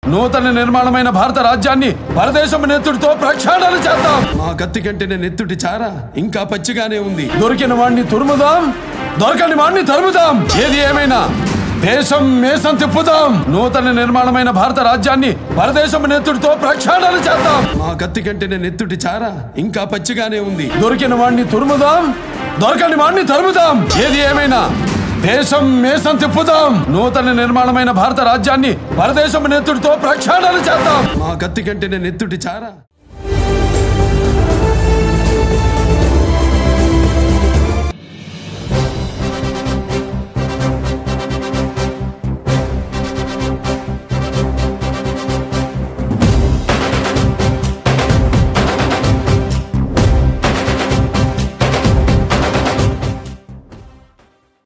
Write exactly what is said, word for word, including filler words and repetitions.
నూతన నిర్మాణమైన భారత రాజ్యాన్ని పరదేశం నెత్తుడితో ప్రక్షాళన చేద్దాం. మా కత్తి కంటే నెత్తుటి చారా ఇంకా పచ్చిగానే ఉంది. దొరికిన వాణ్ణి తురుముదాం, దొరకని వాణ్ణి తరుముదాం. ఏది ఏమైనా దేశం మేసం తిప్పుదాం. నూతన నిర్మాణమైన భారత రాజ్యాన్ని పరదేశం నెత్తుడితో ప్రక్షాళన చేద్దాం. మా కత్తి కంటే నెత్తుటి చారా ఇంకా పచ్చిగానే ఉంది. దొరికిన వాణ్ణి తురుముదాం, దొరకని వాణ్ణి తరుముదాం. ఏది ఏమైనా దేశం మేసం తిప్పుదాం. నూతన నిర్మాణమైన భారత రాజ్యాన్ని పరదేశం నెత్తుడితో ప్రక్షాళన చేద్దాం. మా కత్తి కంటే నెత్తుటి చారా